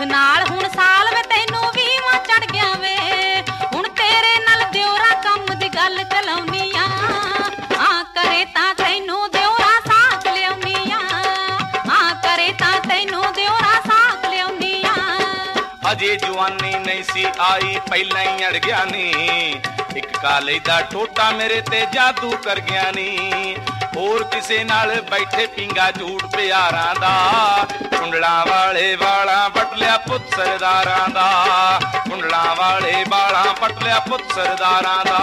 नाल हुण साल वे तैनू वीवां चढ़ गया वे हुण तेरे नाल दियोरा कम दी गल चलाउनी आ करे तां तैनू दियोरा साथ लियाउनी आ करे तां तैनू दियोरा साथ लियाउनी आ। अजे जवानी नहीं सी आई पहला ही अड़ गया नी एक काले दा टोटा मेरे ते जादू कर गया नी होर किसे नाल बैठे पिंगा झूठ प्यारां दा कुंडलां वाले वालां पट लिया पुत सरदारां दा कुंडलां वाले वालां पट लिया पुत सरदारां दा।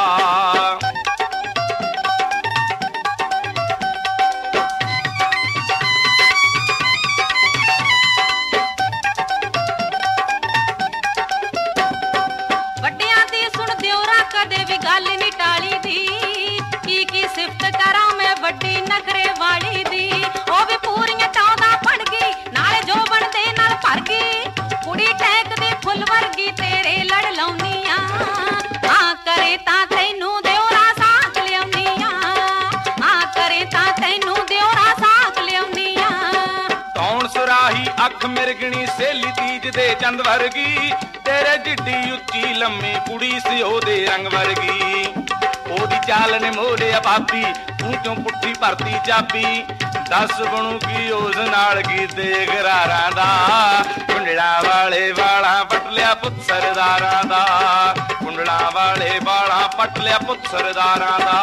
ਵੱਡਿਆਂ ਦੀ ਸੁਣ ਦਿਓਰਾ ਕਦੇ ਵੀ ਗੱਲ ਨਹੀਂ ਟਾਲੀ ਦੀ ਕੀ ਸਿਫਤ ਕਰਾਂ ਮੈਂ ਵੱਡੀ ਨਖਰੇ ਵਾਲੀ ਦੀ ਉਹ ਵੀ ਪੂਰੀਆਂ ਚਾਹੁੰਦਾ ਬਣ ਗਈ ਨਾਲੇ ਜੋ ਬਣਦੇ ਨਾਲ ਭਰ ਗਈ ਕੁੜੀ ਟੈਕ ਦੇ ਫੁੱਲ ਵਰਗੀ ਤੇਰੇ ਲੜ ਲਾਉਣੀ ਆ ਕਰੇ ਤਾਂ ਤੈਨੂੰ ਦਿਓਰਾ ਸਾਥ ਲਿਆਉਣੀ ਆ ਕਰੇ ਤਾਂ ਤੈਨੂੰ ਦਿਓਰਾ ਸਾਥ ਲਿਆਉਣੀ ਆ। कौन सुराही अख मिरगनी सेली तीज दे चंद वर्गी तेरे जिड्डी उच्ची लम्मी कुड़ी सी ओदे रंग वर्गी ओदी चाल ने मोड़े भाभी ऊंचों पुट्ठी भरती चाबी दस बनू की उस नाल की देख रारां दा कुंडलां वाले वाला पट लिया पुत सरदारां दा कुंडलां वाले वाला पट लिया पुत सरदारां दा।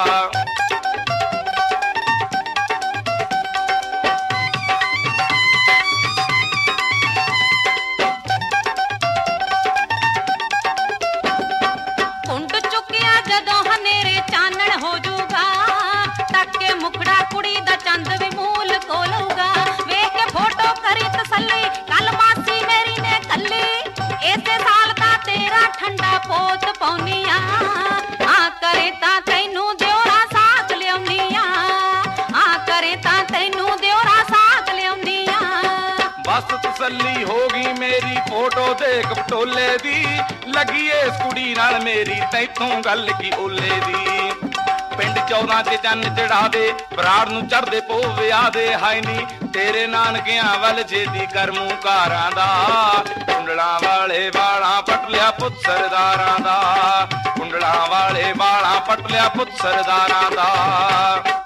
ਜਦੋਂ ਹਨੇਰੇ ਚਾਨਣ ਹੋ ਜਾਊਗਾ ਤੱਕ ਕੇ ਮੁਖੜਾ ਕੁੜੀ ਦਾ ਚੰਦ ਵੀ ਮੂਲ ਖੋਲੂਗਾ ਵੇਖ ਕੇ ਫੋਟੋ ਕਰੀ ਤਸੱਲੀ ਕੱਲ ਮਾਸੀ ਮੇਰੀ ਨੇ ਕੱਲੀ ਇਸੇ ਸਾਲ ਤਾਂ ਤੇਰਾ ਠੰਡਾ ਪੋਤ ਪਾਉਣੀ ਆ ਕਰੇ ਤਾਂ ਤੈਨੂੰ ਦਿਓਰਾ ਸਾਥ ਲਿਆਉਣੀ ਆ ਕਰੇ ਤਾਂ ਤੈਨੂੰ ਦਿਓਰਾ ਸਾਥ ਲਿਆਉਣੀ ਆ। बस तसल्ली होगी मेरी फोटो देख पटोले दी लगी इस कुड़ी नाल मेरी तैथों गल की ओले दी पिंड 14 ते चन्न चढ़ा दे बराड़ नूं चढ़दे पो विआह दे हाय नी तेरे नानकियां वल छेदी कर मूं कारां दा कुंडलां वाले वालां पट लिया पुत सरदारां दा कुंडलां वाले वालां पट लिया पुत सरदारां दा।